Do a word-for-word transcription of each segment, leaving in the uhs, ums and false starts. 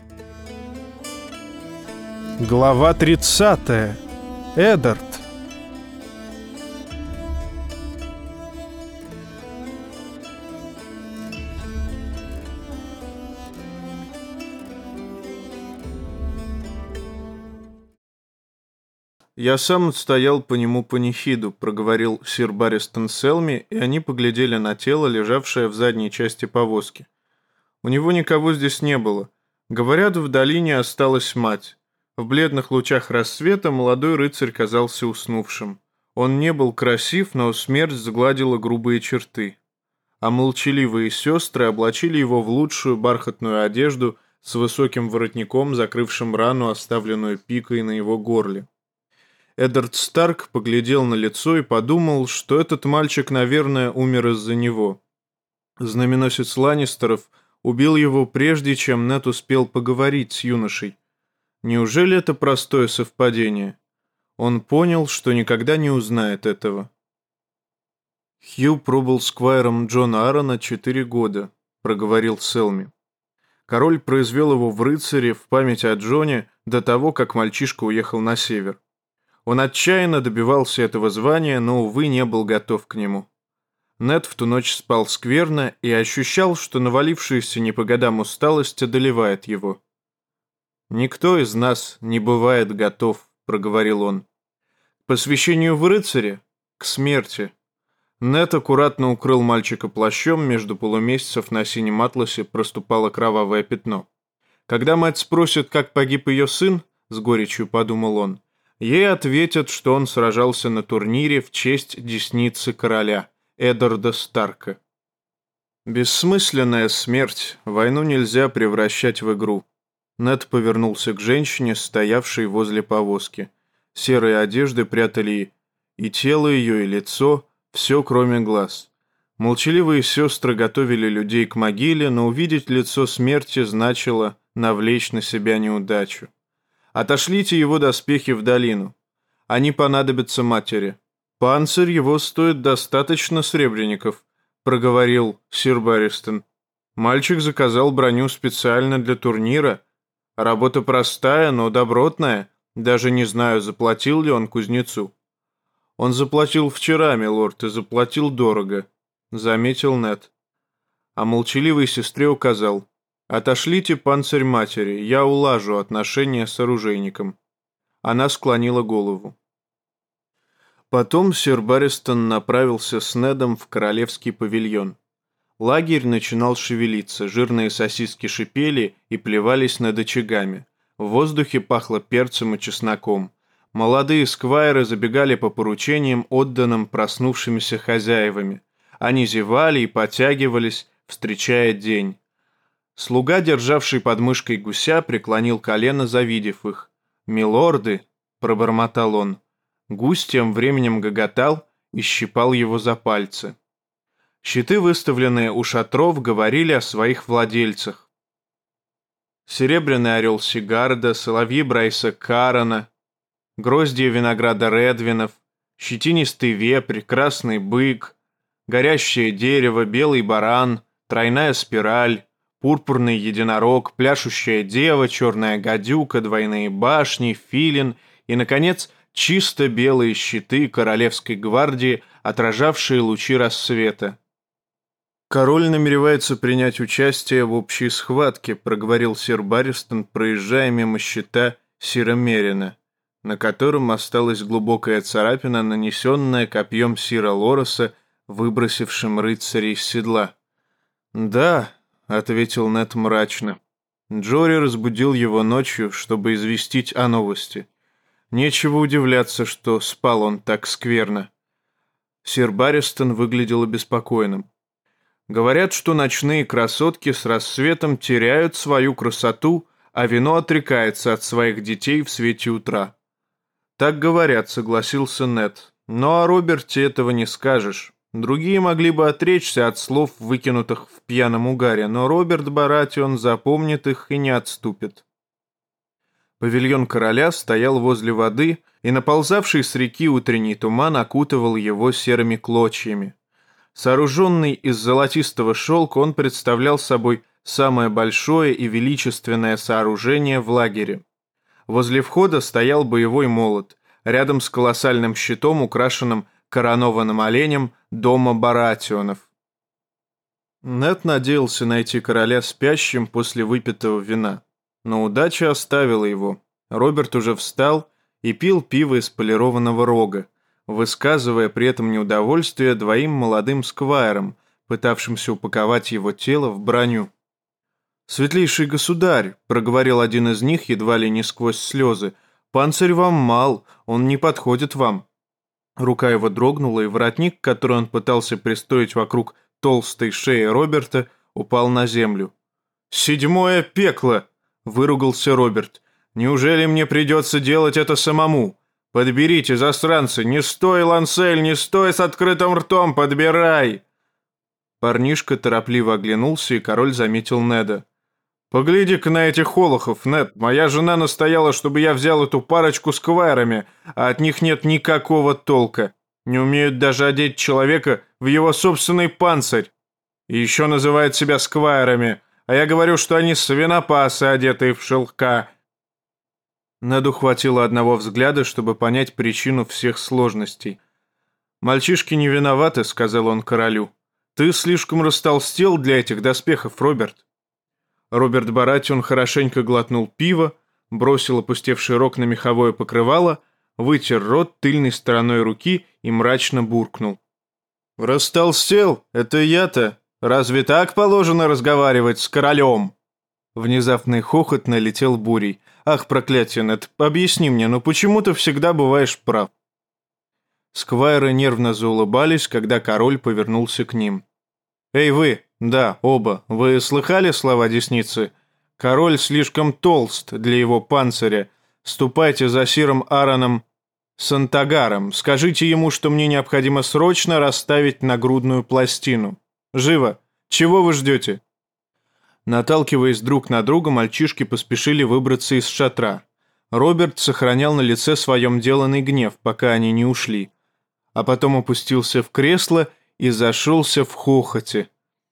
Глава тридцатая. Эддард. «Я сам стоял по нему панихиду», — проговорил сир Барристон Селми, и они поглядели на тело, лежавшее в задней части повозки. У него никого здесь не было. Говорят, в долине осталась мать. В бледных лучах рассвета молодой рыцарь казался уснувшим. Он не был красив, но смерть сгладила грубые черты. А молчаливые сестры облачили его в лучшую бархатную одежду с высоким воротником, закрывшим рану, оставленную пикой на его горле. Эддард Старк поглядел на лицо и подумал, что этот мальчик, наверное, умер из-за него. Знаменосец Ланнистеров убил его прежде, чем Нед успел поговорить с юношей. Неужели это простое совпадение? Он понял, что никогда не узнает этого. «Хью пробыл сквайром Джона Аарона четыре года», — проговорил Селми. Король произвел его в рыцаре в память о Джоне до того, как мальчишка уехал на север. Он отчаянно добивался этого звания, но, увы, не был готов к нему. Нед в ту ночь спал скверно и ощущал, что навалившаяся не по годам усталость одолевает его. «Никто из нас не бывает готов», — проговорил он. «К посвящению в рыцаре? К смерти». Нед аккуратно укрыл мальчика плащом, между полумесяцев на синем атласе проступало кровавое пятно. «Когда мать спросит, как погиб ее сын, — с горечью подумал он, — ей ответят, что он сражался на турнире в честь десницы короля, Эддарда Старка. Бессмысленная смерть, войну нельзя превращать в игру». Нед повернулся к женщине, стоявшей возле повозки. Серые одежды прятали и тело ее, и лицо, все кроме глаз. Молчаливые сестры готовили людей к могиле, но увидеть лицо смерти значило навлечь на себя неудачу. «Отошлите его доспехи в долину. Они понадобятся матери. Панцирь его стоит достаточно сребреников», — проговорил сир Барристон. «Мальчик заказал броню специально для турнира. Работа простая, но добротная. Даже не знаю, заплатил ли он кузнецу». «Он заплатил вчера, милорд, и заплатил дорого», — заметил Нед. А молчаливой сестре указал: «Отошлите панцирь матери, я улажу отношения с оружейником». Она склонила голову. Потом сир Барристон направился с Недом в королевский павильон. Лагерь начинал шевелиться, жирные сосиски шипели и плевались над очагами. В воздухе пахло перцем и чесноком. Молодые сквайры забегали по поручениям, отданным проснувшимися хозяевами. Они зевали и потягивались, встречая день. Слуга, державший под мышкой гуся, преклонил колено, завидев их. «Милорды!» — пробормотал он. Гусь тем временем гоготал и щипал его за пальцы. Щиты, выставленные у шатров, говорили о своих владельцах. Серебряный орел Сигарда, соловьи Брайса Карана, гроздья винограда Редвинов, щетинистый вепрь, красный бык, горящее дерево, белый баран, тройная спираль, пурпурный единорог, пляшущая дева, черная гадюка, двойные башни, филин и, наконец, чисто белые щиты королевской гвардии, отражавшие лучи рассвета. «Король намеревается принять участие в общей схватке», — проговорил сир Барристон, проезжая мимо щита сира Мерина, на котором осталась глубокая царапина, нанесенная копьем сира Лороса, выбросившим рыцаря из седла. «Да», — ответил Нед мрачно. Джори разбудил его ночью, чтобы известить о новости. Нечего удивляться, что спал он так скверно. Сир Барристон выглядел обеспокоенным. «Говорят, что ночные красотки с рассветом теряют свою красоту, а вино отрекается от своих детей в свете утра». «Так говорят», — согласился Нед. «Но о Роберте этого не скажешь. Другие могли бы отречься от слов, выкинутых в пьяном угаре, но Роберт Баратион запомнит их и не отступит». Павильон короля стоял возле воды, и наползавший с реки утренний туман окутывал его серыми клочьями. Сооруженный из золотистого шелка, он представлял собой самое большое и величественное сооружение в лагере. Возле входа стоял боевой молот, рядом с колоссальным щитом, украшенным коронованным оленем дома Баратионов. Нед надеялся найти короля спящим после выпитого вина, но удача оставила его. Роберт уже встал и пил пиво из полированного рога, высказывая при этом неудовольствие двоим молодым сквайрам, пытавшимся упаковать его тело в броню. «Светлейший государь», — проговорил один из них едва ли не сквозь слезы, — «панцирь вам мал, он не подходит вам». Рука его дрогнула, и воротник, который он пытался пристроить вокруг толстой шеи Роберта, упал на землю. «Седьмое пекло!» — выругался Роберт. «Неужели мне придется делать это самому? Подберите, засранцы! Не стой, Лансель, не стой с открытым ртом, подбирай!» Парнишка торопливо оглянулся, и король заметил Неда. «Погляди-ка на этих олухов, Нед. Моя жена настояла, чтобы я взял эту парочку сквайрами, а от них нет никакого толка. Не умеют даже одеть человека в его собственный панцирь. И еще называют себя сквайрами, а я говорю, что они свинопасы, одетые в шелка». Неду хватило одного взгляда, чтобы понять причину всех сложностей. «Мальчишки не виноваты», — сказал он королю. «Ты слишком растолстел для этих доспехов, Роберт». Роберт Баратион хорошенько глотнул пиво, бросил опустевший рог на меховое покрывало, вытер рот тыльной стороной руки и мрачно буркнул. «Растолстел? Это я-то? Разве так положено разговаривать с королем?» Внезапный хохот налетел бурей. «Ах, проклятие, Нед, объясни мне, ну почему ты всегда бываешь прав?» Сквайры нервно заулыбались, когда король повернулся к ним. «Эй вы, да, оба, вы слыхали слова десницы? Король слишком толст для его панциря. Ступайте за сиром Аароном Сантагаром, скажите ему, что мне необходимо срочно расставить нагрудную пластину. Живо! Чего вы ждете?» Наталкиваясь друг на друга, мальчишки поспешили выбраться из шатра. Роберт сохранял на лице своем деланный гнев, пока они не ушли, а потом опустился в кресло и зашелся в хохоте.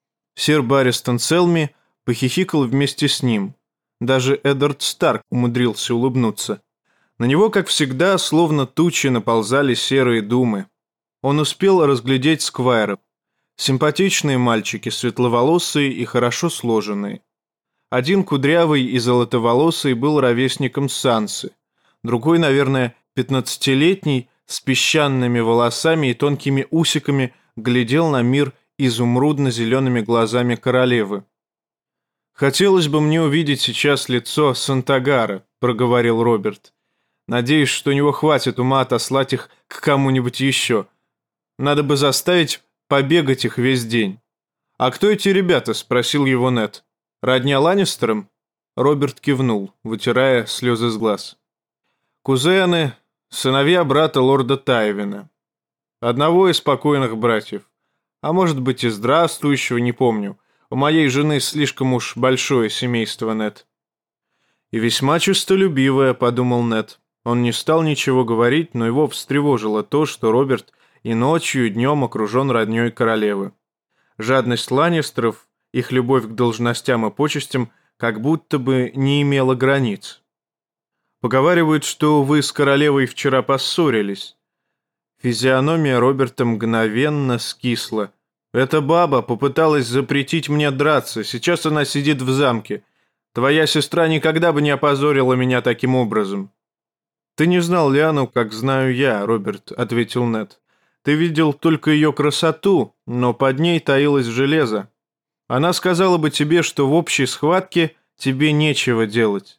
Сир Барристон Селми похихикал вместе с ним. Даже Эддард Старк умудрился улыбнуться. На него, как всегда, словно тучи наползали серые думы. Он успел разглядеть сквайров. Симпатичные мальчики, светловолосые и хорошо сложенные. Один кудрявый и золотоволосый был ровесником Сансы. Другой, наверное, пятнадцатилетний, с песчаными волосами и тонкими усиками, глядел на мир изумрудно-зелеными глазами королевы. «Хотелось бы мне увидеть сейчас лицо Сантагара», — проговорил Роберт. «Надеюсь, что у него хватит ума отослать их к кому-нибудь еще. Надо бы заставить побегать их весь день». «А кто эти ребята?» — спросил его Нед. «Родня Ланнистерам?» Роберт кивнул, вытирая слезы с глаз. «Кузены, сыновья брата лорда Тайвина. Одного из покойных братьев. А может быть и здравствующего, не помню. У моей жены слишком уж большое семейство, Нед». «И весьма честолюбивое», — подумал Нед. Он не стал ничего говорить, но его встревожило то, что Роберт и ночью, и днем окружен роднёй королевы. Жадность Ланнистеров, их любовь к должностям и почестям, как будто бы не имела границ. «Поговаривают, что вы с королевой вчера поссорились». Физиономия Роберта мгновенно скисла. «Эта баба попыталась запретить мне драться, сейчас она сидит в замке. Твоя сестра никогда бы не опозорила меня таким образом». «Ты не знал Лиану, как знаю я, Роберт», — ответил Нед. «Ты видел только ее красоту, но под ней таилось железо. Она сказала бы тебе, что в общей схватке тебе нечего делать».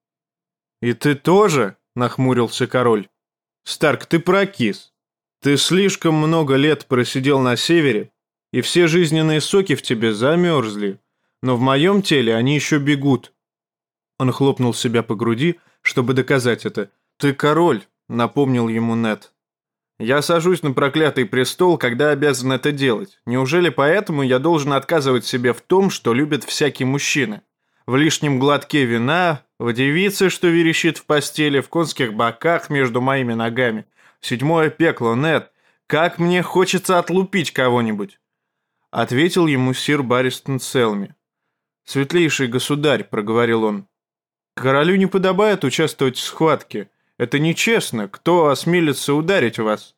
«И ты тоже?» — нахмурился король. «Старк, ты прокис. Ты слишком много лет просидел на севере, и все жизненные соки в тебе замерзли. Но в моем теле они еще бегут». Он хлопнул себя по груди, чтобы доказать это. «Ты король», — напомнил ему Нед. «Я сажусь на проклятый престол, когда обязан это делать. Неужели поэтому я должен отказывать себе в том, что любят всякие мужчины? В лишнем глотке вина, в девице, что верещит в постели, в конских боках между моими ногами. Седьмое пекло, Нед. Как мне хочется отлупить кого-нибудь!» Ответил ему сир Барристон Селми. «Светлейший государь», — проговорил он, — «королю не подобает участвовать в схватке. Это нечестно. Кто осмелится ударить вас?»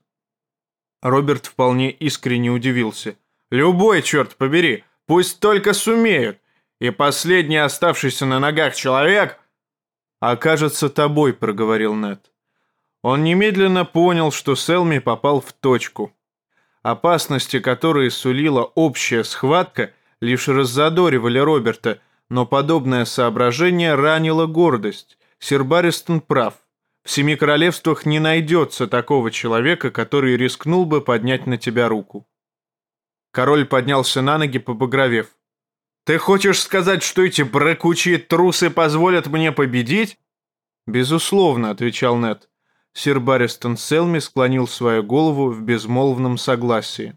Роберт вполне искренне удивился. «Любой, черт побери, пусть только сумеют. И последний оставшийся на ногах человек...» «Окажется тобой», — проговорил Нед. Он немедленно понял, что Селми попал в точку. Опасности, которые сулила общая схватка, лишь раззадоривали Роберта, но подобное соображение ранило гордость. Сир Барристон прав. В Семи Королевствах не найдется такого человека, который рискнул бы поднять на тебя руку. Король поднялся на ноги, побагровев. «Ты хочешь сказать, что эти брыкучие трусы позволят мне победить?» «Безусловно», — отвечал Нед. Сир Барристон Селми склонил свою голову в безмолвном согласии.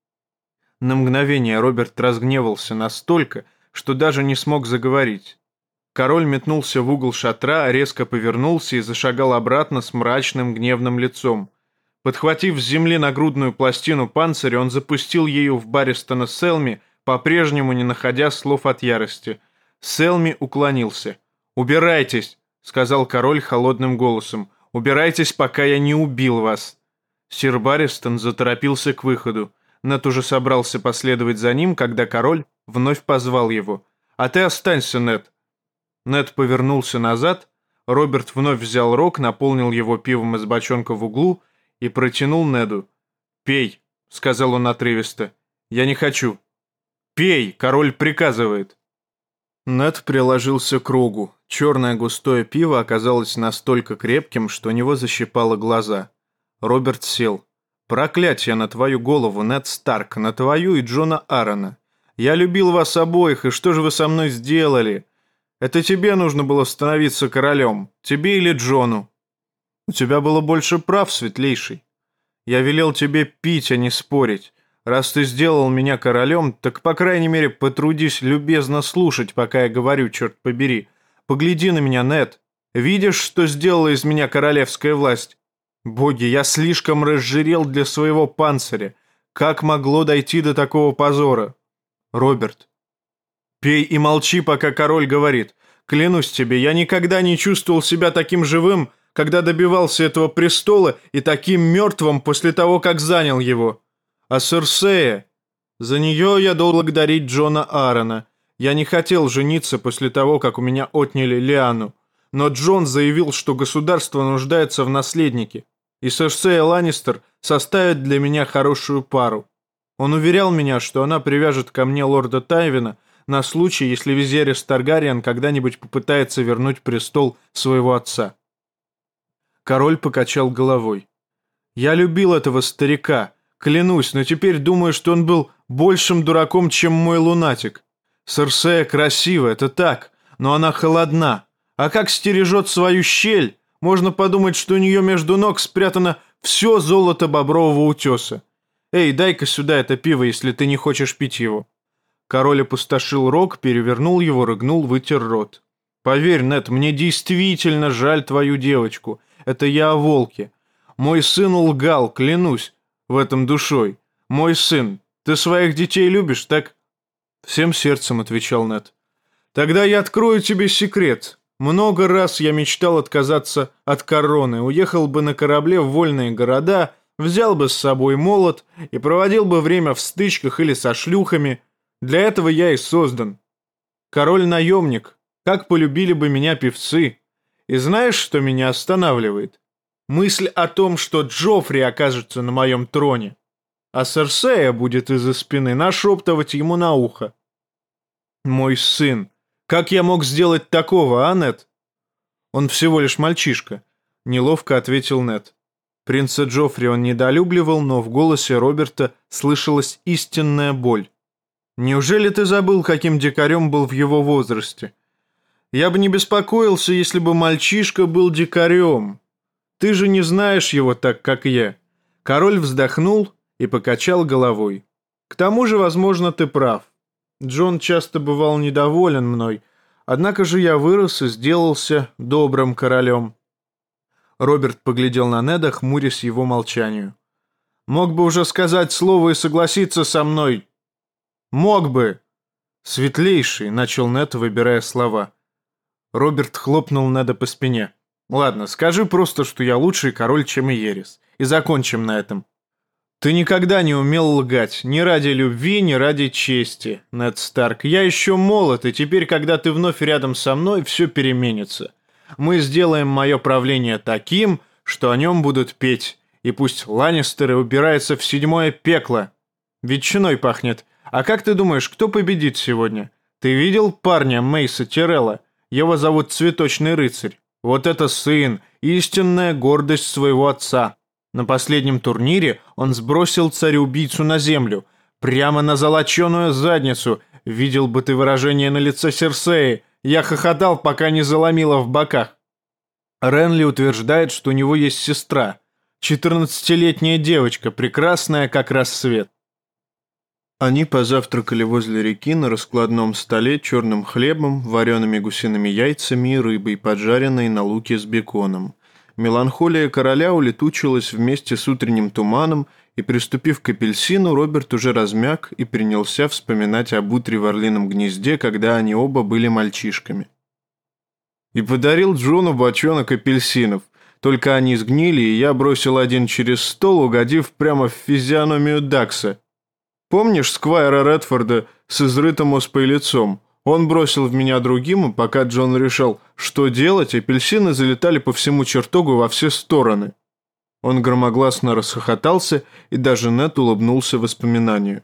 На мгновение Роберт разгневался настолько, что даже не смог заговорить. Король метнулся в угол шатра, резко повернулся и зашагал обратно с мрачным гневным лицом. Подхватив с земли нагрудную пластину панциря, он запустил ею в Барристона Селми, по-прежнему не находя слов от ярости. Селми уклонился. «Убирайтесь!» — сказал король холодным голосом. «Убирайтесь, пока я не убил вас!» Сир Барристон заторопился к выходу. Нед уже собрался последовать за ним, когда король вновь позвал его. «А ты останься, Нед!» Нед повернулся назад. Роберт вновь взял рог, наполнил его пивом из бочонка в углу и протянул Неду. «Пей», — сказал он отрывисто. «Я не хочу». «Пей!» — король приказывает. Нед приложился к рогу. Черное густое пиво оказалось настолько крепким, что у него защипало глаза. Роберт сел. «Проклятье на твою голову, Нед Старк, на твою и Джона Аарона. Я любил вас обоих, и что же вы со мной сделали? Это тебе нужно было становиться королем, тебе или Джону? У тебя было больше прав, светлейший. Я велел тебе пить, а не спорить. Раз ты сделал меня королем, так, по крайней мере, потрудись любезно слушать, пока я говорю, черт побери. Погляди на меня, Нед. Видишь, что сделала из меня королевская власть? Боги, я слишком разжирел для своего панциря. Как могло дойти до такого позора? Роберт, пей и молчи, пока король говорит. Клянусь тебе, я никогда не чувствовал себя таким живым, когда добивался этого престола, и таким мертвым после того, как занял его. А Серсея? За нее я должен благодарить Джона Аарона. Я не хотел жениться после того, как у меня отняли Лиану. Но Джон заявил, что государство нуждается в наследнике, и Серсея Ланнистер составит для меня хорошую пару. Он уверял меня, что она привяжет ко мне лорда Тайвина на случай, если Визерис Таргариен когда-нибудь попытается вернуть престол своего отца. Король покачал головой. «Я любил этого старика, клянусь, но теперь думаю, что он был большим дураком, чем мой лунатик. Серсея красива, это так, но она холодна. А как стережет свою щель, можно подумать, что у нее между ног спрятано все золото бобрового утеса. Эй, дай-ка сюда это пиво, если ты не хочешь пить его». Король опустошил рог, перевернул его, рыгнул, вытер рот. «Поверь, Нед, мне действительно жаль твою девочку. Это я о волке. Мой сын лгал, клянусь, в этом душой. Мой сын, ты своих детей любишь, так?» «Всем сердцем», — отвечал Нед. «Тогда я открою тебе секрет. Много раз я мечтал отказаться от короны, уехал бы на корабле в вольные города, взял бы с собой молот и проводил бы время в стычках или со шлюхами. Для этого я и создан. Король-наемник, как полюбили бы меня певцы. И знаешь, что меня останавливает? Мысль о том, что Джоффри окажется на моем троне, а Серсея будет из-за спины нашептывать ему на ухо. Мой сын, как я мог сделать такого, а, Нед?» «Он всего лишь мальчишка», — неловко ответил Нед. Принца Джоффри он недолюбливал, но в голосе Роберта слышалась истинная боль. «Неужели ты забыл, каким дикарем был в его возрасте? Я бы не беспокоился, если бы мальчишка был дикарем. Ты же не знаешь его так, как я». Король вздохнул и покачал головой. «К тому же, возможно, ты прав. Джон часто бывал недоволен мной, однако же я вырос и сделался добрым королем». Роберт поглядел на Неда, хмурясь его молчанию. «Мог бы уже сказать слово и согласиться со мной. Мог бы. «Светлейший», — начал Нед, выбирая слова. Роберт хлопнул Неда по спине. «Ладно, скажи просто, что я лучший король, чем Иерис. И закончим на этом». «Ты никогда не умел лгать, ни ради любви, ни ради чести, Нед Старк. Я еще молод, и теперь, когда ты вновь рядом со мной, все переменится. Мы сделаем мое правление таким, что о нем будут петь, и пусть Ланнистеры убираются в седьмое пекло. Ветчиной пахнет. А как ты думаешь, кто победит сегодня? Ты видел парня Мейса Тирелла? Его зовут Цветочный Рыцарь. Вот это сын, истинная гордость своего отца». На последнем турнире он сбросил царя-убийцу на землю, прямо на золоченую задницу. Видел бы ты выражение на лице Серсеи. Я хохотал, пока не заломило в боках. Ренли утверждает, что у него есть сестра. четырнадцатилетняя девочка, прекрасная, как рассвет. Они позавтракали возле реки на раскладном столе черным хлебом, вареными гусиными яйцами и рыбой, поджаренной на луке с беконом. Меланхолия короля улетучилась вместе с утренним туманом, и, приступив к апельсину, Роберт уже размяк и принялся вспоминать об утре в орлином гнезде, когда они оба были мальчишками. И подарил Джону бочонок апельсинов. Только они сгнили, и я бросил один через стол, угодив прямо в физиономию Дакса. Помнишь Сквайра Редфорда с изрытым оспой лицом? Он бросил в меня другим, и пока Джон решал, что делать, апельсины залетали по всему чертогу во все стороны. Он громогласно расхохотался, и даже Нед улыбнулся воспоминанию.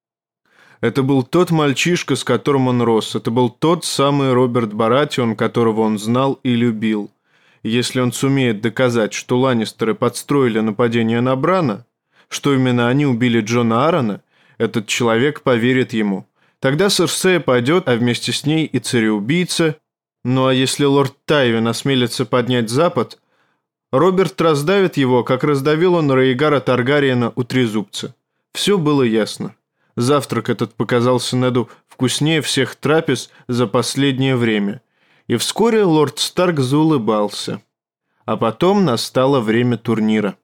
Это был тот мальчишка, с которым он рос. Это был тот самый Роберт Баратион, которого он знал и любил. И если он сумеет доказать, что Ланнистеры подстроили нападение на Брана, что именно они убили Джона Аррона, этот человек поверит ему. Тогда Серсея пойдет, а вместе с ней и цареубийца. Ну а если лорд Тайвин осмелится поднять Запад, Роберт раздавит его, как раздавил он Рейгара Таргариена у Трезубца. Все было ясно. Завтрак этот показался Неду вкуснее всех трапез за последнее время. И вскоре лорд Старк заулыбался. А потом настало время турнира.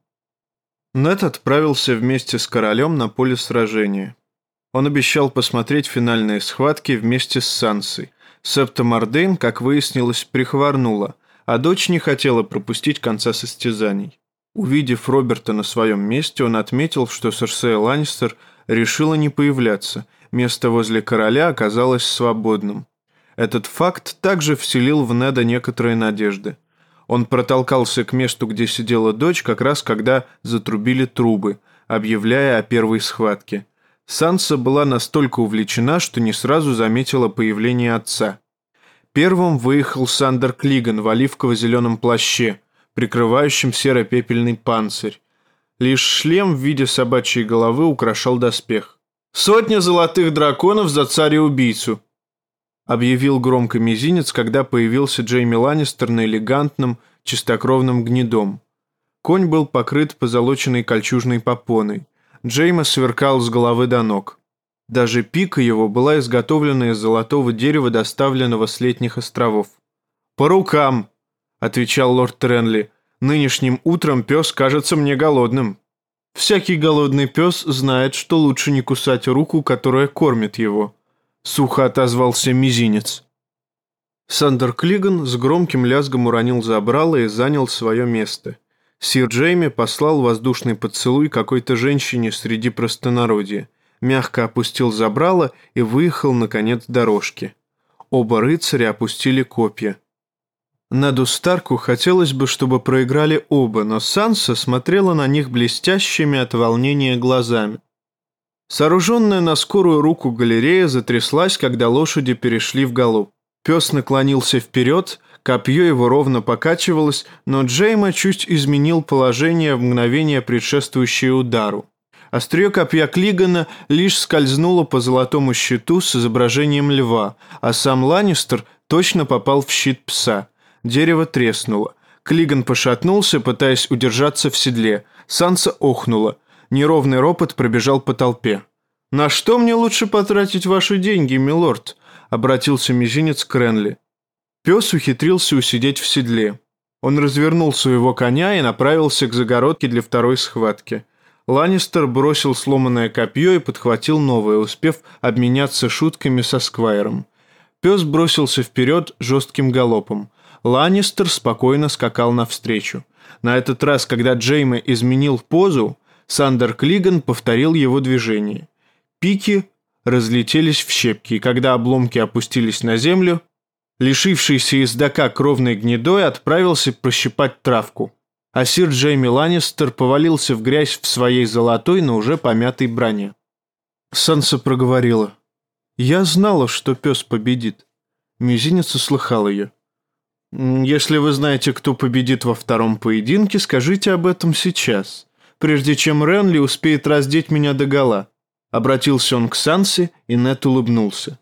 Нед отправился вместе с королем на поле сражения. Он обещал посмотреть финальные схватки вместе с Сансой. Септа Мордейн, как выяснилось, прихворнула, а дочь не хотела пропустить конца состязаний. Увидев Роберта на своем месте, он отметил, что Серсея Ланнистер решила не появляться, место возле короля оказалось свободным. Этот факт также вселил в Неда некоторые надежды. Он протолкался к месту, где сидела дочь, как раз когда затрубили трубы, объявляя о первой схватке. Санса была настолько увлечена, что не сразу заметила появление отца. Первым выехал Сандер Клиган в оливково-зеленом плаще, прикрывающем серо-пепельный панцирь. Лишь шлем в виде собачьей головы украшал доспех. «Сотня золотых драконов за царя-убийцу!» объявил громко мизинец, когда появился Джейми Ланнистер на элегантном, чистокровном гнедом. Конь был покрыт позолоченной кольчужной попоной. Джейми сверкал с головы до ног. Даже пика его была изготовлена из золотого дерева, доставленного с летних островов. «По рукам!» — отвечал лорд Тренли. «Нынешним утром пес кажется мне голодным». «Всякий голодный пес знает, что лучше не кусать руку, которая кормит его», — сухо отозвался мизинец. Сандер Клиган с громким лязгом уронил забрало и занял свое место. Сир Джейми послал воздушный поцелуй какой-то женщине среди простонародья, мягко опустил забрало и выехал на конец дорожки. Оба рыцаря опустили копья. Неду Старку хотелось бы, чтобы проиграли оба, но Санса смотрела на них блестящими от волнения глазами. Сооруженная на скорую руку галерея затряслась, когда лошади перешли в галоп. Пес наклонился вперед, копье его ровно покачивалось, но Джейми чуть изменил положение в мгновение, предшествующее удару. Острие копья Клигана лишь скользнуло по золотому щиту с изображением льва, а сам Ланнистер точно попал в щит пса. Дерево треснуло. Клиган пошатнулся, пытаясь удержаться в седле. Санса охнула. Неровный ропот пробежал по толпе. «На что мне лучше потратить ваши деньги, милорд?» — обратился мизинец к Ренли. Пес ухитрился усидеть в седле. Он развернул своего коня и направился к загородке для второй схватки. Ланнистер бросил сломанное копье и подхватил новое, успев обменяться шутками со Сквайром. Пес бросился вперед жестким галопом. Ланнистер спокойно скакал навстречу. На этот раз, когда Джейме изменил позу, Сандер Клиган повторил его движение. Пики разлетелись в щепки, и когда обломки опустились на землю, лишившийся ездака кровной гнедой отправился прощипать травку. А сир Джейми Ланнистер повалился в грязь в своей золотой, но уже помятой броне. Санса проговорила: «Я знала, что пес победит». Мизинец услыхал ее. «Если вы знаете, кто победит во втором поединке, скажите об этом сейчас, прежде чем Ренли успеет раздеть меня догола». Обратился он к Сансе, и Нед улыбнулся.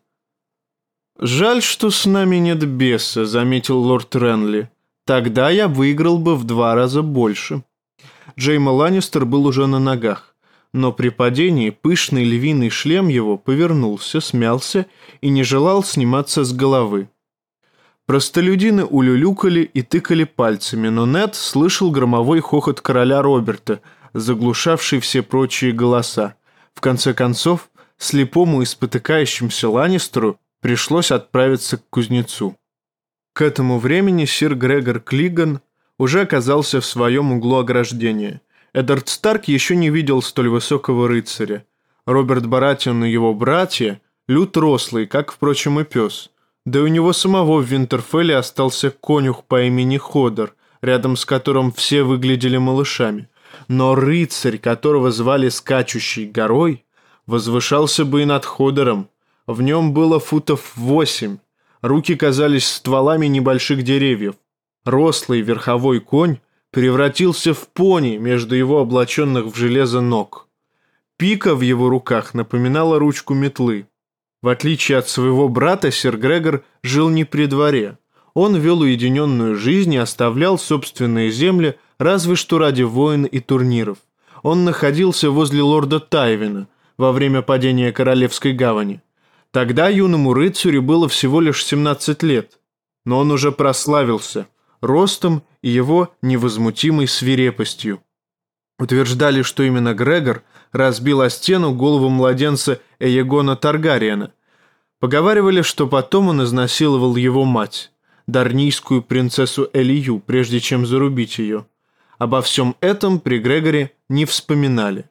«Жаль, что с нами нет беса», — заметил лорд Ренли. «Тогда я выиграл бы в два раза больше». Джейме Ланнистер был уже на ногах, но при падении пышный львиный шлем его повернулся, смялся и не желал сниматься с головы. Простолюдины улюлюкали и тыкали пальцами, но Нед слышал громовой хохот короля Роберта, заглушавший все прочие голоса. В конце концов, слепому и спотыкающемуся Ланнистеру пришлось отправиться к кузнецу. К этому времени сир Грегор Клиган уже оказался в своем углу ограждения. Эддард Старк еще не видел столь высокого рыцаря. Роберт Баратион и его братья — люд рослый, как, впрочем, и пес. Да и у него самого в Винтерфелле остался конюх по имени Ходор, рядом с которым все выглядели малышами. Но рыцарь, которого звали Скачущей горой, возвышался бы и над Ходором. В нем было футов восемь. Руки казались стволами небольших деревьев. Рослый верховой конь превратился в пони между его облаченных в железо ног. Пика в его руках напоминала ручку метлы. В отличие от своего брата, сир Грегор жил не при дворе. Он вел уединенную жизнь и оставлял собственные земли разве что ради войн и турниров. Он находился возле лорда Тайвина во время падения Королевской гавани. Тогда юному рыцарю было всего лишь семнадцать лет, но он уже прославился ростом и его невозмутимой свирепостью. Утверждали, что именно Грегор разбил о стену голову младенца Эегона Таргариена. Поговаривали, что потом он изнасиловал его мать, дарнийскую принцессу Элию, прежде чем зарубить ее. Обо всем этом при Грегоре не вспоминали.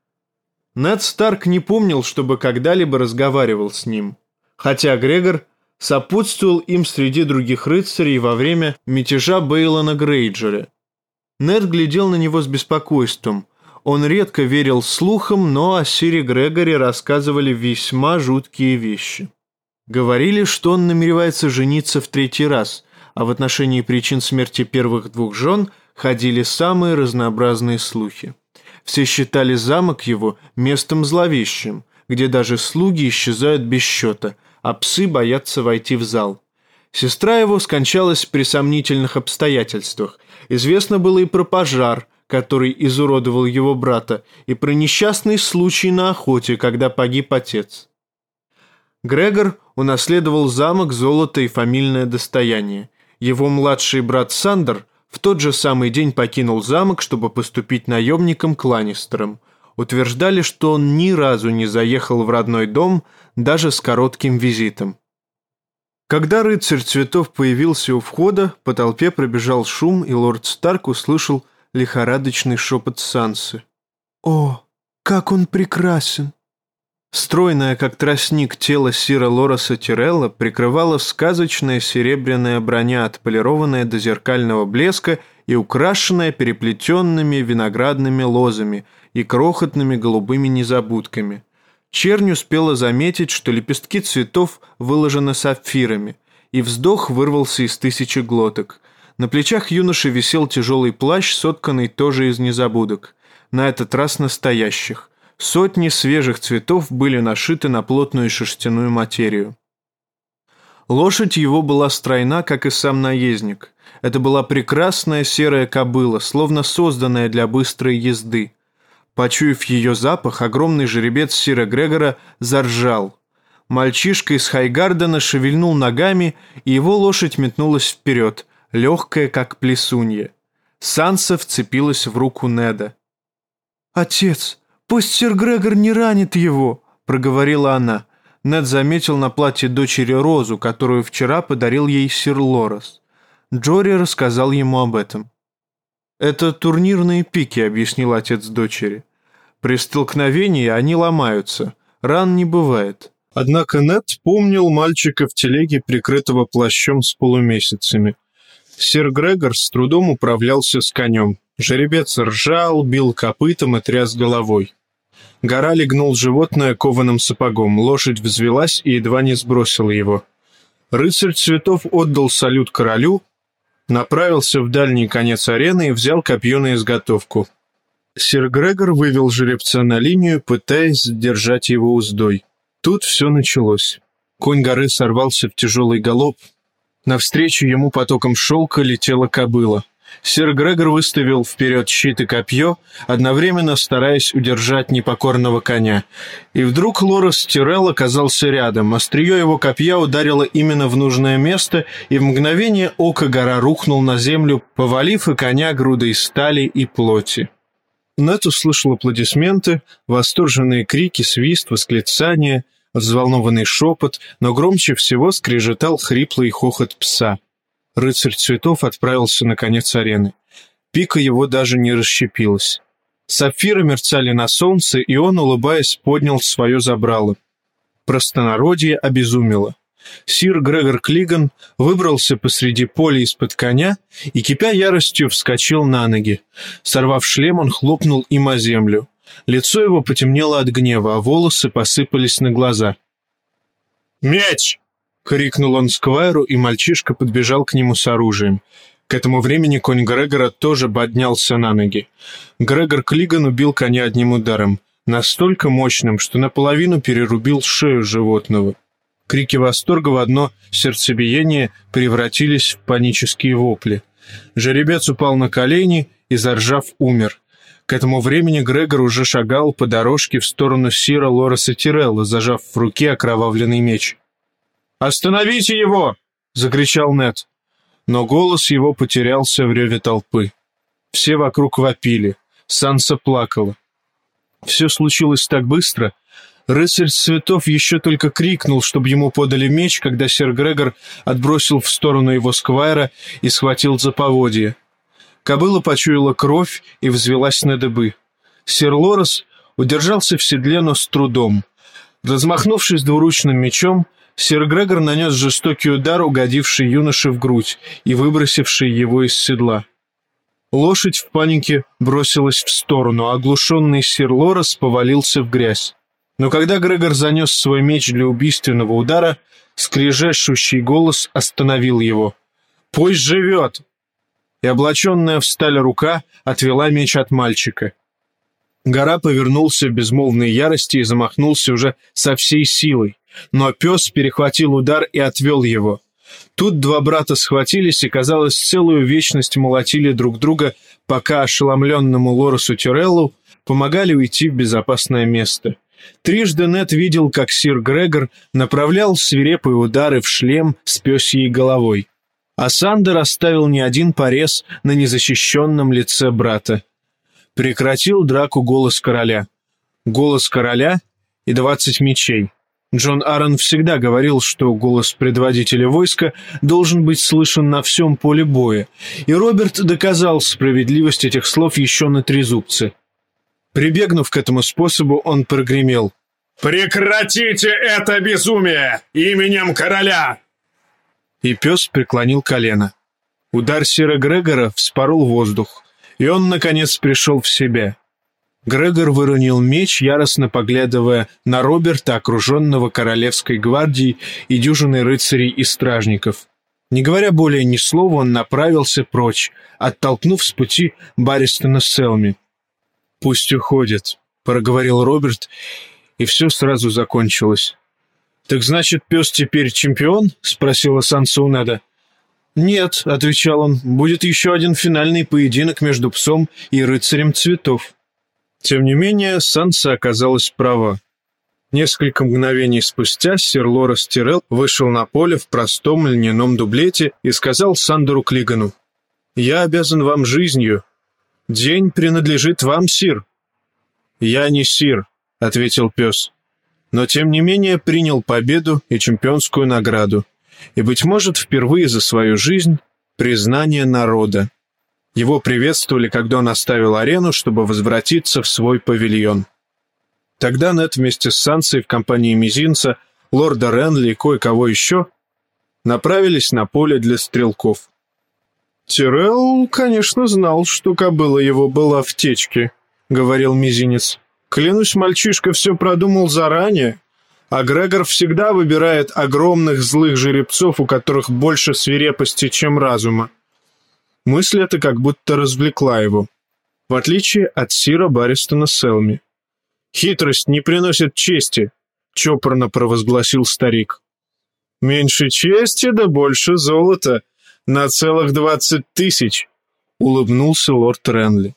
Нед Старк не помнил, чтобы когда-либо разговаривал с ним, хотя Грегор сопутствовал им среди других рыцарей во время мятежа Бейлона Грейджера. Нед глядел на него с беспокойством. Он редко верил слухам, но о сире Грегоре рассказывали весьма жуткие вещи. Говорили, что он намеревается жениться в третий раз, а в отношении причин смерти первых двух жен ходили самые разнообразные слухи. Все считали замок его местом зловещим, где даже слуги исчезают без счета, а псы боятся войти в зал. Сестра его скончалась при сомнительных обстоятельствах. Известно было и про пожар, который изуродовал его брата, и про несчастный случай на охоте, когда погиб отец. Грегор унаследовал замок, золото и фамильное достояние. Его младший брат Сандер в тот же самый день покинул замок, чтобы поступить наемником к Ланнистерам. Утверждали, что он ни разу не заехал в родной дом, даже с коротким визитом. Когда рыцарь цветов появился у входа, по толпе пробежал шум, и лорд Старк услышал лихорадочный шепот Сансы. «О, как он прекрасен!» Стройное, как тростник, тело сира Лороса Тирелла прикрывала сказочная серебряная броня, отполированная до зеркального блеска и украшенная переплетенными виноградными лозами и крохотными голубыми незабудками. Чернь успела заметить, что лепестки цветов выложены сапфирами, и вздох вырвался из тысячи глоток. На плечах юноши висел тяжелый плащ, сотканный тоже из незабудок, на этот раз настоящих. Сотни свежих цветов были нашиты на плотную шерстяную материю. Лошадь его была стройна, как и сам наездник. Это была прекрасная серая кобыла, словно созданная для быстрой езды. Почуяв ее запах, огромный жеребец сира Грегора заржал. Мальчишка из Хайгардена шевельнул ногами, и его лошадь метнулась вперед, легкая, как плесунья. Санса вцепилась в руку Неда. «Отец, пусть сир Грегор не ранит его», — проговорила она. Нед заметил на платье дочери розу, которую вчера подарил ей сир Лорес. Джори рассказал ему об этом. «Это турнирные пики», — объяснил отец дочери. «При столкновении они ломаются. Ран не бывает». Однако Нед помнил мальчика в телеге, прикрытого плащом с полумесяцами. Сир Грегор с трудом управлялся с конем. Жеребец ржал, бил копытом и тряс головой. Гора легнул животное кованым сапогом, лошадь взвелась и едва не сбросила его. Рыцарь цветов отдал салют королю, направился в дальний конец арены и взял копье на изготовку. Сир Грегор вывел жеребца на линию, пытаясь сдержать его уздой. Тут все началось. Конь горы сорвался в тяжелый галоп. Навстречу ему потоком шелка летела кобыла. Сир Грегор выставил вперед щит и копье, одновременно стараясь удержать непокорного коня. И вдруг Лорес Тирелл оказался рядом. Острие его копья ударило именно в нужное место, и в мгновение ока гора рухнул на землю, повалив и коня грудой стали и плоти. Нед услышал аплодисменты, восторженные крики, свист, восклицания, взволнованный шепот, но громче всего скрежетал хриплый хохот пса. Рыцарь цветов отправился на конец арены. Пика его даже не расщепилась. Сапфиры мерцали на солнце, и он, улыбаясь, поднял свое забрало. Простонародье обезумело. Сир Грегор Клиган выбрался посреди поля из-под коня и, кипя яростью, вскочил на ноги. Сорвав шлем, он хлопнул им о землю. Лицо его потемнело от гнева, а волосы посыпались на глаза. «Меч!» — крикнул он сквайру, и мальчишка подбежал к нему с оружием. К этому времени конь Грегора тоже поднялся на ноги. Грегор Клиган убил коня одним ударом, настолько мощным, что наполовину перерубил шею животного. Крики восторга в одно сердцебиение превратились в панические вопли. Жеребец упал на колени и, заржав, умер. К этому времени Грегор уже шагал по дорожке в сторону сира Лореса Тирелла, зажав в руке окровавленный меч. «Остановите его!» — закричал Нед. Но голос его потерялся в реве толпы. Все вокруг вопили. Санса плакала. Все случилось так быстро. Рыцарь цветов еще только крикнул, чтобы ему подали меч, когда сир Грегор отбросил в сторону его сквайра и схватил за поводья. Кобыла почуяла кровь и взвелась на дыбы. Сир Лорес удержался в седле, но с трудом. Размахнувшись двуручным мечом, сир Грегор нанес жестокий удар, угодивший юноше в грудь и выбросивший его из седла. Лошадь в панике бросилась в сторону, а оглушенный сир Лорес повалился в грязь. Но когда Грегор занес свой меч для убийственного удара, скрежещущий голос остановил его. «Пусть живет!» И облаченная в сталь рука отвела меч от мальчика. Гора повернулся в безмолвной ярости и замахнулся уже со всей силой, но пес перехватил удар и отвел его. Тут два брата схватились и, казалось, целую вечность молотили друг друга, пока ошеломленному Лоресу Тиреллу помогали уйти в безопасное место. Трижды Нед видел, как сир Грегор направлял свирепые удары в шлем с пёсьей головой. А Сандер оставил не один порез на незащищенном лице брата. Прекратил драку голос короля. Голос короля и двадцать мечей. Джон Аарон всегда говорил, что голос предводителя войска должен быть слышен на всем поле боя, и Роберт доказал справедливость этих слов еще на трезубце. Прибегнув к этому способу, он прогремел: «Прекратите это безумие именем короля!» И пес преклонил колено. Удар сира Грегора вспорол воздух, и он, наконец, пришел в себя. Грегор выронил меч, яростно поглядывая на Роберта, окруженного королевской гвардией и дюжиной рыцарей и стражников. Не говоря более ни слова, он направился прочь, оттолкнув с пути Барристона Селми. «Пусть уходит», — проговорил Роберт, и все сразу закончилось. «Так значит, пес теперь чемпион?» — спросила Санса у Неда. «Нет», — отвечал он, — «будет еще один финальный поединок между псом и рыцарем цветов». Тем не менее, Санса оказалась права. Несколько мгновений спустя сир Лорес Тирелл вышел на поле в простом льняном дублете и сказал Сандеру Клигану: «Я обязан вам жизнью. День принадлежит вам, сир». «Я не сир», — ответил пес, но тем не менее принял победу и чемпионскую награду, и, быть может, впервые за свою жизнь признание народа. Его приветствовали, когда он оставил арену, чтобы возвратиться в свой павильон. Тогда Нед вместе с Сансой в компании Мизинца, лорда Ренли и кое-кого еще направились на поле для стрелков. «Тирелл, конечно, знал, что кобыла его была в течке», — говорил Мизинец. «Клянусь, мальчишка все продумал заранее, а Грегор всегда выбирает огромных злых жеребцов, у которых больше свирепости, чем разума». Мысль эта как будто развлекла его, в отличие от сира Барристона Селми. «Хитрость не приносит чести», — чопорно провозгласил старик. «Меньше чести, да больше золота. На целых двадцать тысяч», — улыбнулся лорд Ренли.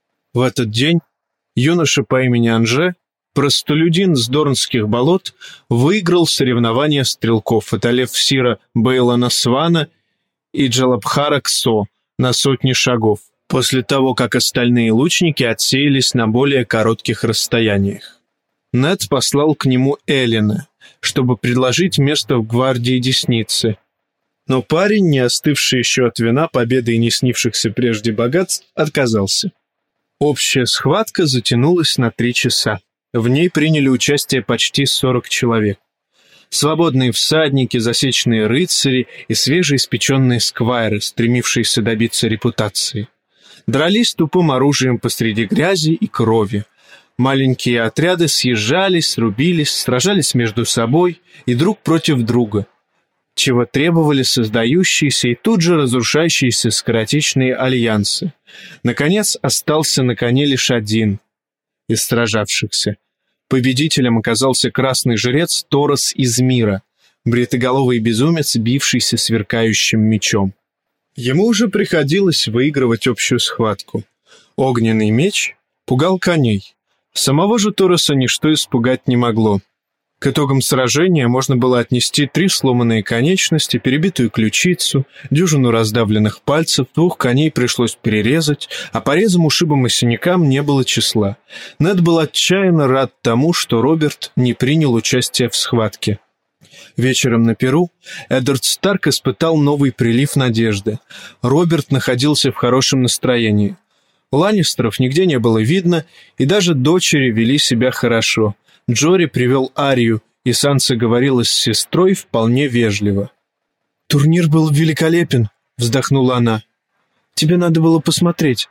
В этот день юноша по имени Анже, простолюдин с Дорнских болот, выиграл соревнования стрелков, одолев сира Бейлона Свана и Джалабхара Ксо на сотни шагов, после того, как остальные лучники отсеялись на более коротких расстояниях. Нед послал к нему Эллина, чтобы предложить место в гвардии Десницы. Но парень, не остывший еще от вина, победы и не снившихся прежде богатств, отказался. Общая схватка затянулась на три часа. В ней приняли участие почти сорок человек. Свободные всадники, засечные рыцари и свежеиспеченные сквайры, стремившиеся добиться репутации. Дрались тупым оружием посреди грязи и крови. Маленькие отряды съезжались, рубились, сражались между собой и друг против друга, чего требовали создающиеся и тут же разрушающиеся скоротечные альянсы. Наконец остался на коне лишь один из сражавшихся. Победителем оказался красный жрец Торос из мира, бритоголовый безумец, бившийся сверкающим мечом. Ему уже приходилось выигрывать общую схватку. Огненный меч пугал коней. Самого же Тороса ничто испугать не могло. К итогам сражения можно было отнести три сломанные конечности, перебитую ключицу, дюжину раздавленных пальцев, двух коней пришлось перерезать, а порезам, ушибам и синякам не было числа. Нед был отчаянно рад тому, что Роберт не принял участие в схватке. Вечером на Перу Эддард Старк испытал новый прилив надежды. Роберт находился в хорошем настроении. Ланнистеров нигде не было видно, и даже дочери вели себя хорошо. Джори привел Арию, и Санса говорила с сестрой вполне вежливо. «Турнир был великолепен», — вздохнула она. «Тебе надо было посмотреть».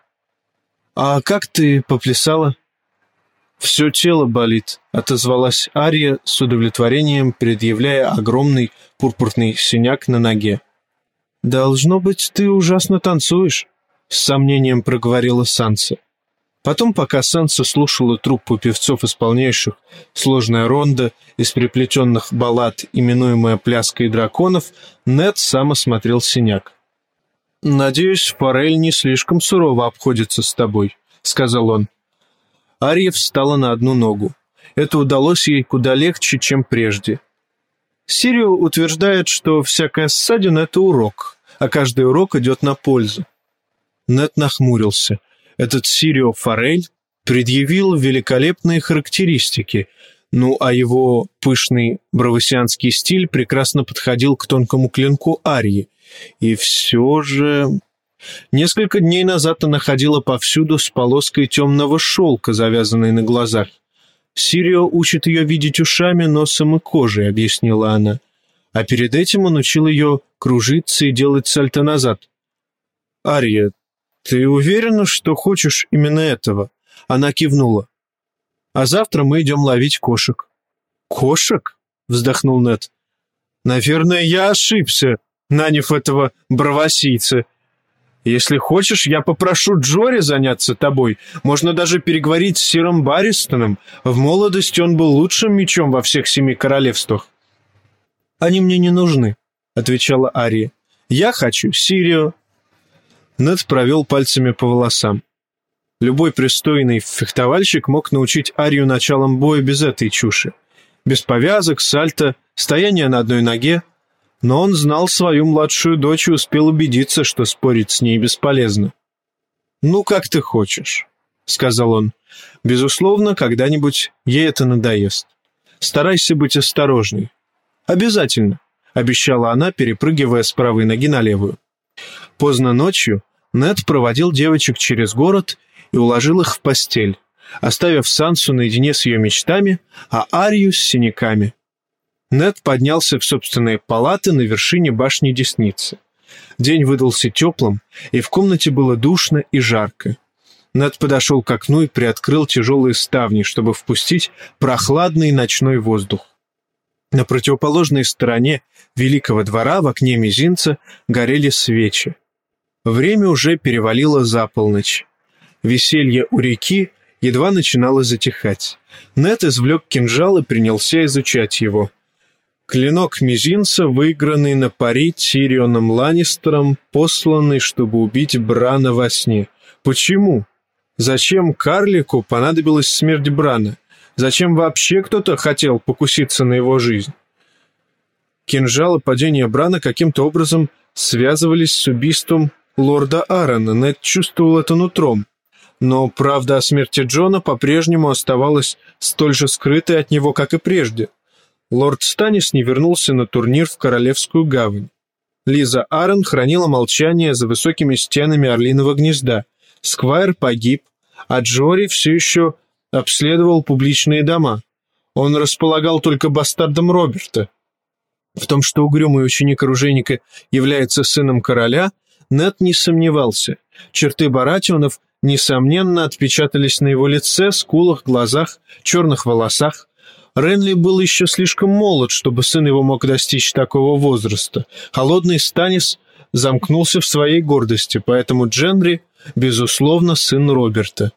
«А как ты поплясала?» «Все тело болит», — отозвалась Ария с удовлетворением, предъявляя огромный пурпурный синяк на ноге. «Должно быть, ты ужасно танцуешь», — с сомнением проговорила Санса. Потом, пока Санса слушала труппу певцов, исполняющих сложное рондо из переплетенных баллад, именуемая «Пляской драконов», Нед сам осмотрел синяк. «Надеюсь, Форель не слишком сурово обходится с тобой», — сказал он. Ария встала на одну ногу. Это удалось ей куда легче, чем прежде. Сирио утверждает, что всякая ссадина — это урок, а каждый урок идет на пользу. Нед нахмурился. Этот Сирио Форель предъявил великолепные характеристики, ну а его пышный бравосианский стиль прекрасно подходил к тонкому клинку Арии. И все же... Несколько дней назад она ходила повсюду с полоской темного шелка, завязанной на глазах. «Сирио учит ее видеть ушами, носом и кожей», — объяснила она. А перед этим он учил ее кружиться и делать сальто назад. «Ария, ты уверена, что хочешь именно этого?» Она кивнула. «А завтра мы идем ловить кошек». «Кошек?» — вздохнул Нед. «Наверное, я ошибся, наняв этого бравосийца. Если хочешь, я попрошу Джори заняться тобой. Можно даже переговорить с сиром Барристоном. В молодости он был лучшим мечом во всех семи королевствах». «Они мне не нужны», — отвечала Ария. «Я хочу Сирио». Нед провел пальцами по волосам. Любой пристойный фехтовальщик мог научить Арию началам боя без этой чуши. Без повязок, сальто, стояния на одной ноге. Но он знал свою младшую дочь и успел убедиться, что спорить с ней бесполезно. «Ну, как ты хочешь», — сказал он. «Безусловно, когда-нибудь ей это надоест. Старайся быть осторожней». «Обязательно», — обещала она, перепрыгивая с правой ноги на левую. Поздно ночью Нед проводил девочек через город и уложил их в постель, оставив Сансу наедине с ее мечтами, а Арию с синяками. Нед поднялся в собственные палаты на вершине башни Десницы. День выдался теплым, и в комнате было душно и жарко. Нед подошел к окну и приоткрыл тяжелые ставни, чтобы впустить прохладный ночной воздух. На противоположной стороне великого двора в окне мизинца горели свечи. Время уже перевалило за полночь. Веселье у реки едва начинало затихать. Нед извлек кинжал и принялся изучать его. Клинок мизинца, выигранный на пари Тирионом Ланнистером, посланный, чтобы убить Брана во сне. Почему? Зачем карлику понадобилась смерть Брана? Зачем вообще кто-то хотел покуситься на его жизнь? Кинжал и падение Брана каким-то образом связывались с убийством лорда Аарона. Нед чувствовал это нутром. Но правда о смерти Джона по-прежнему оставалась столь же скрытой от него, как и прежде. Лорд Станнис не вернулся на турнир в Королевскую гавань. Лиза Аарон хранила молчание за высокими стенами Орлиного гнезда. Сквайр погиб, а Джори все еще обследовал публичные дома. Он располагал только бастардом Роберта. В том, что угрюмый ученик оружейника является сыном короля, Нед не сомневался. Черты Баратионов, несомненно, отпечатались на его лице, скулах, глазах, черных волосах. Ренли был еще слишком молод, чтобы сын его мог достичь такого возраста. Холодный Станнис замкнулся в своей гордости, поэтому Дженри, безусловно, сын Роберта.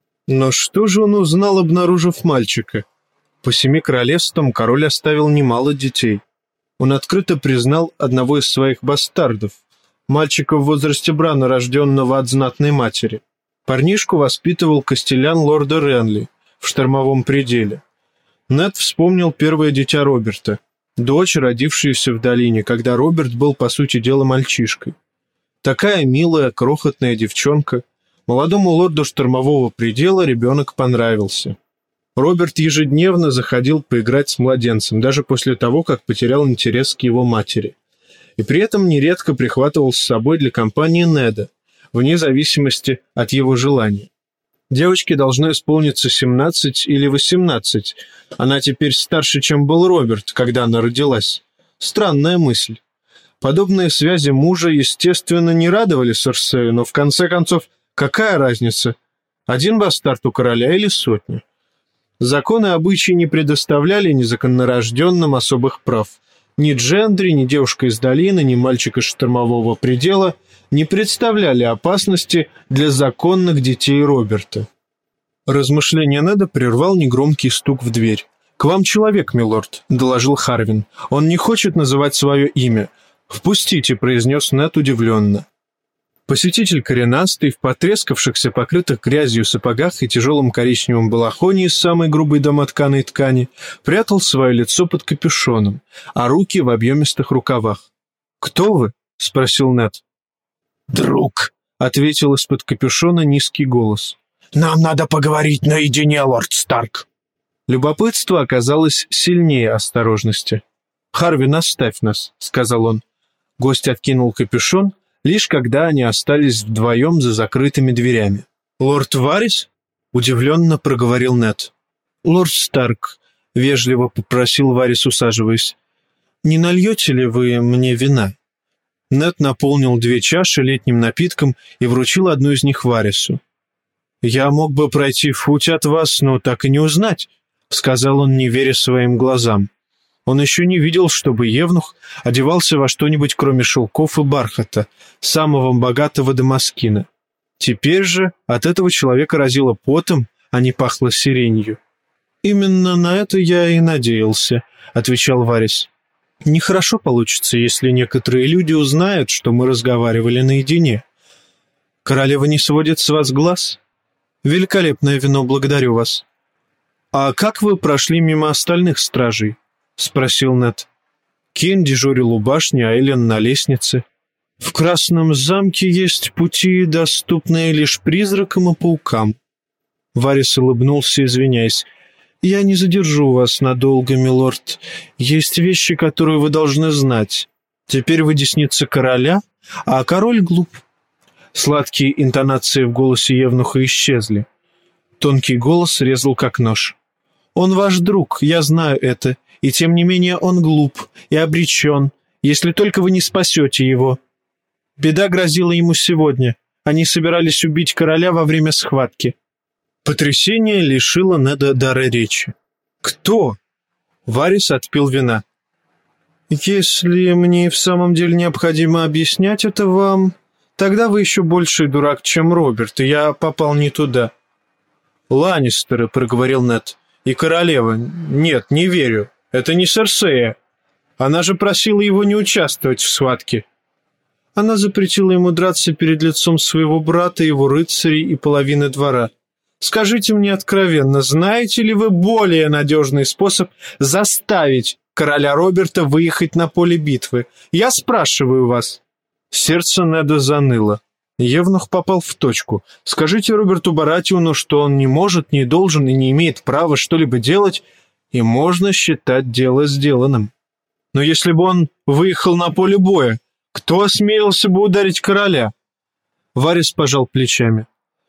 Но что же он узнал, обнаружив мальчика? По семи королевствам король оставил немало детей. Он открыто признал одного из своих бастардов, мальчика в возрасте Брана, рожденного от знатной матери. Парнишку воспитывал костелян лорда Ренли в штормовом пределе. Нед вспомнил первое дитя Роберта, дочь, родившуюся в долине, когда Роберт был, по сути дела, мальчишкой. Такая милая, крохотная девчонка. Молодому лорду штормового предела ребенок понравился. Роберт ежедневно заходил поиграть с младенцем, даже после того, как потерял интерес к его матери. И при этом нередко прихватывал с собой для компании Неда, вне зависимости от его желания. Девочке должно исполниться семнадцать или восемнадцать. Она теперь старше, чем был Роберт, когда она родилась. Странная мысль. Подобные связи мужа, естественно, не радовали Серсею, но в конце концов, какая разница? Один бастард у короля или сотня? Законы и обычаи не предоставляли незаконнорожденным особых прав. Ни Джендри, ни девушка из долины, ни мальчик из штормового предела не представляли опасности для законных детей Роберта. Размышление Неда прервал негромкий стук в дверь. «К вам человек, милорд», — доложил Харвин. «Он не хочет называть свое имя». «Впустите», — произнес Нед удивленно. Посетитель коренастый, в потрескавшихся, покрытых грязью сапогах и тяжелом коричневом балахоне из самой грубой домотканой ткани, прятал свое лицо под капюшоном, а руки в объемистых рукавах. «Кто вы?» — спросил Нед. «Друг», — ответил из-под капюшона низкий голос. «Нам надо поговорить наедине, лорд Старк». Любопытство оказалось сильнее осторожности. «Харвин, оставь нас», — сказал он. Гость откинул капюшон, лишь когда они остались вдвоем за закрытыми дверями. «Лорд Варис?» — удивленно проговорил Нед. «Лорд Старк», — вежливо попросил Варис, усаживаясь, — «не нальете ли вы мне вина?» Нед наполнил две чаши летним напитком и вручил одну из них Варису. «Я мог бы пройти в путь от вас, но так и не узнать», — сказал он, не веря своим глазам. Он еще не видел, чтобы евнух одевался во что-нибудь, кроме шелков и бархата, самого богатого дамаскина. Теперь же от этого человека разило потом, а не пахло сиренью. «Именно на это я и надеялся», — отвечал Варис. «Нехорошо получится, если некоторые люди узнают, что мы разговаривали наедине. Королева не сводит с вас глаз? Великолепное вино, благодарю вас. А как вы прошли мимо остальных стражей?» — спросил Нед. Кейн дежурил у башни, а Эллен на лестнице. «В Красном замке есть пути, доступные лишь призракам и паукам», Варис улыбнулся, извиняясь. «Я не задержу вас надолго, милорд. Есть вещи, которые вы должны знать. Теперь вы десница короля, а король глуп». Сладкие интонации в голосе евнуха исчезли. Тонкий голос резал как нож. «Он ваш друг, я знаю это, и тем не менее он глуп и обречен, если только вы не спасете его. Беда грозила ему сегодня. Они собирались убить короля во время схватки». Потрясение лишило Неда дара речи. «Кто?» Варис отпил вина. «Если мне в самом деле необходимо объяснять это вам, тогда вы еще больший дурак, чем Роберт, и я попал не туда». «Ланнистеры», — проговорил Нед, — «и королева. Нет, не верю. Это не Серсея. Она же просила его не участвовать в схватке». Она запретила ему драться перед лицом своего брата, его рыцарей и половины двора. Скажите мне откровенно, знаете ли вы более надежный способ заставить короля Роберта выехать на поле битвы? Я спрашиваю вас». Сердце Неда заныло. Евнух попал в точку. Скажите Роберту Баратиону, что он не может, не должен и не имеет права что-либо делать, и можно считать дело сделанным. Но если бы он выехал на поле боя, кто осмелился бы ударить короля? Варис пожал плечами.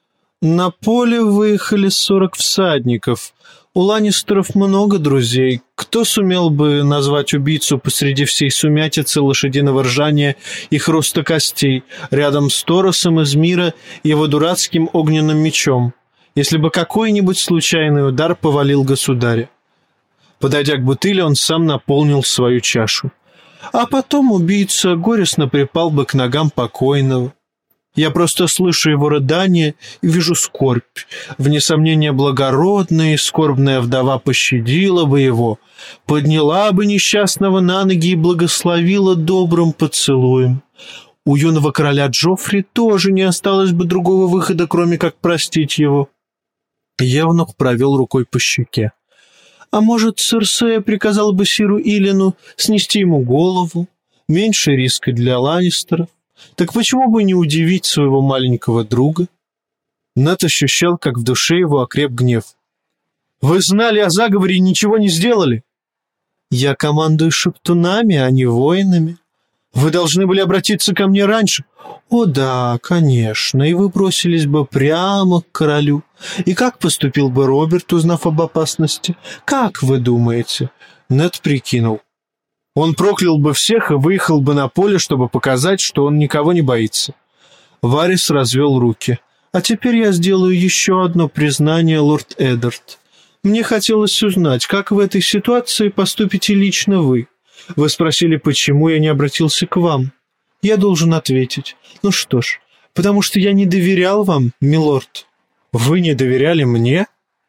На поле выехали сорок всадников. У Ланнистеров много друзей. Кто сумел бы назвать убийцу посреди всей сумятицы лошадиного ржания и хруста костей, рядом с Торосом из мира и его дурацким огненным мечом, если бы какой-нибудь случайный удар повалил государя? Подойдя к бутыли, он сам наполнил свою чашу. А потом убийца горестно припал бы к ногам покойного. Я просто слышу его рыдание и вижу скорбь. Вне сомнения, благородная и скорбная вдова пощадила бы его, подняла бы несчастного на ноги и благословила добрым поцелуем. У юного короля Джоффри тоже не осталось бы другого выхода, кроме как простить его. Евнух провел рукой по щеке. А может, Серсея приказала бы сиру Илину снести ему голову? Меньше риска для Ланнистеров. Так почему бы не удивить своего маленького друга? Нед ощущал, как в душе его окреп гнев. «Вы знали о заговоре и ничего не сделали?» «Я командую шептунами, а не воинами. Вы должны были обратиться ко мне раньше». «О да, конечно, и вы бросились бы прямо к королю. И как поступил бы Роберт, узнав об опасности? Как вы думаете?» Нед прикинул. Он проклял бы всех и выехал бы на поле, чтобы показать, что он никого не боится. Варис развел руки. «А теперь я сделаю еще одно признание, лорд Эддард. Мне хотелось узнать, как в этой ситуации поступите лично вы. Вы спросили, почему я не обратился к вам. Я должен ответить. Ну что ж, потому что я не доверял вам, милорд». «Вы не доверяли мне?»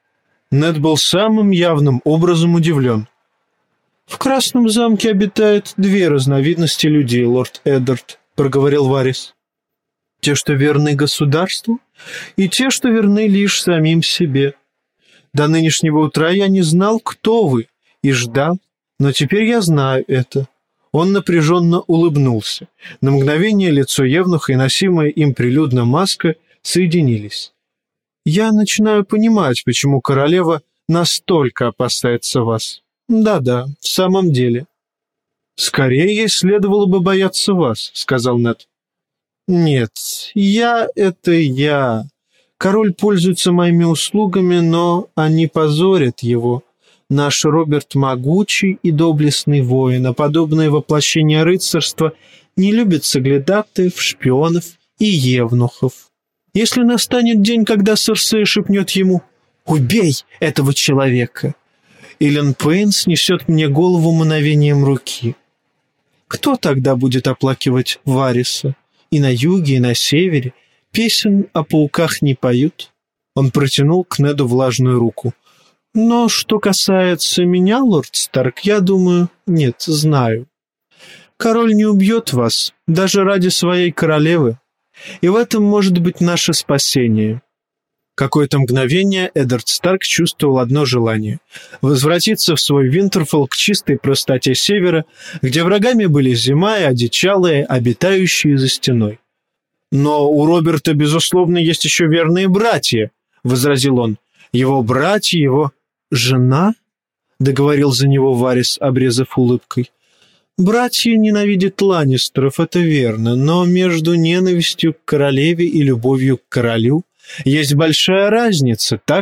Нед был самым явным образом удивлен. «В Красном замке обитают две разновидности людей, лорд Эддард», — проговорил Варис. «Те, что верны государству, и те, что верны лишь самим себе. До нынешнего утра я не знал, кто вы, и ждал, но теперь я знаю это». Он напряженно улыбнулся. На мгновение лицо евнуха и носимая им прилюдно маска соединились. «Я начинаю понимать, почему королева настолько опасается вас. Да-да, в самом деле». «Скорее ей следовало бы бояться вас», — сказал Нед. «Нет, я — это я. Король пользуется моими услугами, но они позорят его. Наш Роберт могучий и доблестный воин, а подобное воплощение рыцарства не любит соглядатаев, шпионов и евнухов. Если настанет день, когда Серсея шепнет ему «Убей этого человека!», Илен Пейн снесет мне голову мановением руки. Кто тогда будет оплакивать Вариса? И на юге, и на севере песен о пауках не поют. Он протянул к Неду влажную руку. Но что касается меня, лорд Старк, я думаю, нет, знаю. Король не убьет вас, даже ради своей королевы. И в этом может быть наше спасение. Какое-то мгновение Эддард Старк чувствовал одно желание — возвратиться в свой Винтерфелл к чистой простоте севера, где врагами были зима и одичалые, обитающие за стеной. «Но у Роберта, безусловно, есть еще верные братья», — возразил он. Его братья, его жена, — договорил за него Варис, обрезав улыбкой. Братья ненавидят Ланнистеров, это верно, но между ненавистью к королеве и любовью к королю есть большая разница, так?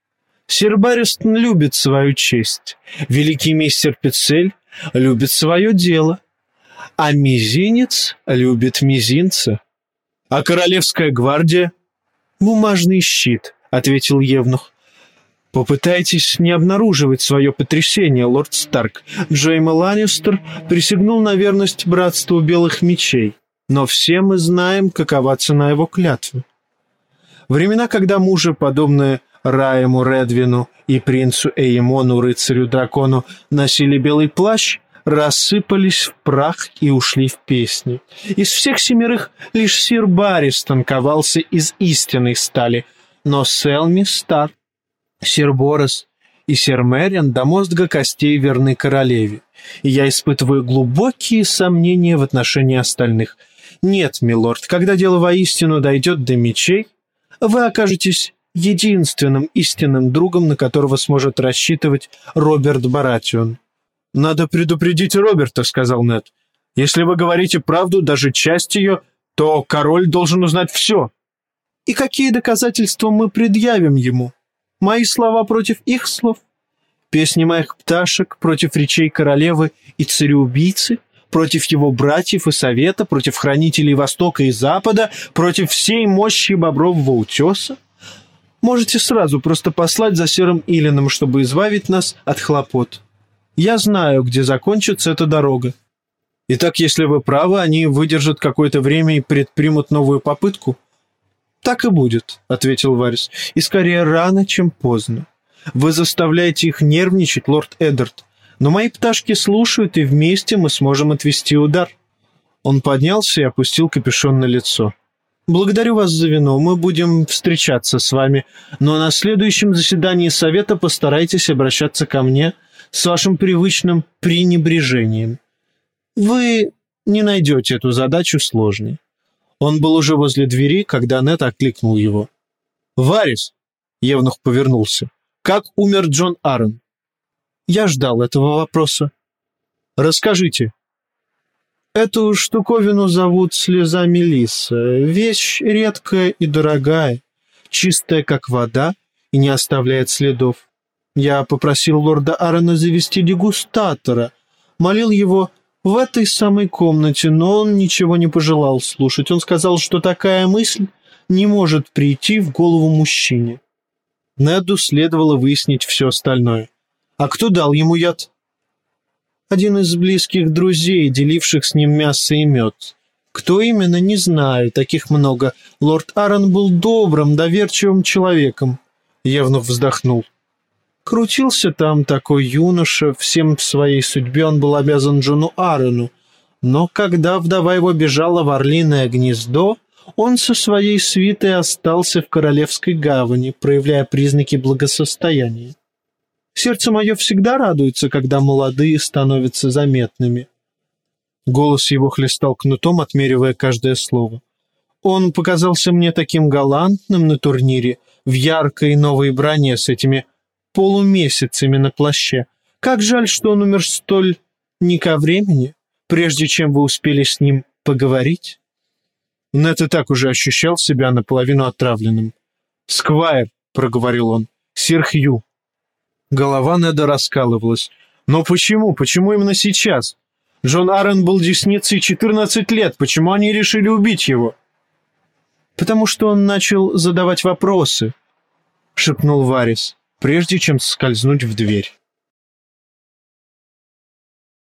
Сир Барристон любит свою честь, великий мистер Петцель любит свое дело, а мизинец любит мизинца. А королевская гвардия — бумажный щит, — ответил евнух. Попытайтесь не обнаруживать свое потрясение, лорд Старк. Джейми Ланнистер присягнул на верность братству белых мечей, но все мы знаем, какова цена его клятвы. Времена, когда мужи, подобные Раему Редвину и принцу Эймону, рыцарю-дракону, носили белый плащ, рассыпались в прах и ушли в песни. Из всех семерых лишь сир Барристон ковался из истинной стали, но Селми Старк, сир Борос и сир Мэриан до мозга костей верны королеве, и я испытываю глубокие сомнения в отношении остальных. Нет, милорд, когда дело воистину дойдет до мечей, вы окажетесь единственным истинным другом, на которого сможет рассчитывать Роберт Баратион. «Надо предупредить Роберта», — сказал Нед. «Если вы говорите правду, даже часть ее, то король должен узнать все». «И какие доказательства мы предъявим ему? Мои слова против их слов? Песни моих пташек против речей королевы и цареубийцы? Против его братьев и совета? Против хранителей Востока и Запада? Против всей мощи Бобрового утеса? Можете сразу просто послать за серым Илином, чтобы избавить нас от хлопот. Я знаю, где закончится эта дорога. Итак, если вы правы, они выдержат какое-то время и предпримут новую попытку?» «Так и будет», — ответил Варис, — «и скорее рано, чем поздно. Вы заставляете их нервничать, лорд Эддард, но мои пташки слушают, и вместе мы сможем отвести удар». Он поднялся и опустил капюшон на лицо. «Благодарю вас за вино, мы будем встречаться с вами, но на следующем заседании совета постарайтесь обращаться ко мне с вашим привычным пренебрежением. Вы не найдете эту задачу сложной». Он был уже возле двери, когда Нед окликнул его. «Варис!» — евнух повернулся. «Как умер Джон Аррен?» «Я ждал этого вопроса». «Расскажите». «Эту штуковину зовут слеза мелисса. Вещь редкая и дорогая, чистая, как вода, и не оставляет следов. Я попросил лорда Аррена завести дегустатора, молил его в этой самой комнате, но он ничего не пожелал слушать. Он сказал, что такая мысль не может прийти в голову мужчине. Неду следовало выяснить все остальное. А кто дал ему яд? Один из близких друзей, деливших с ним мясо и мед. Кто именно, не знаю, таких много. Лорд Аррен был добрым, доверчивым человеком. Евнух вздохнул. Крутился там такой юноша, всем в своей судьбе он был обязан Джону Аррену, но когда вдова его бежала в Орлиное гнездо, он со своей свитой остался в Королевской гавани, проявляя признаки благосостояния. Сердце мое всегда радуется, когда молодые становятся заметными. Голос его хлестал кнутом, отмеривая каждое слово. Он показался мне таким галантным на турнире, в яркой новой броне с этими полумесяцами на плаще. Как жаль, что он умер столь не ко времени, прежде чем вы успели с ним поговорить. Нед и так уже ощущал себя наполовину отравленным. «Сквайр», — проговорил он, — «сир Хью». Голова Неда раскалывалась. «Но почему? Почему именно сейчас? Джон Аррен был десницей четырнадцать лет. Почему они решили убить его?» «Потому что он начал задавать вопросы», — шепнул Варис, прежде чем скользнуть в дверь.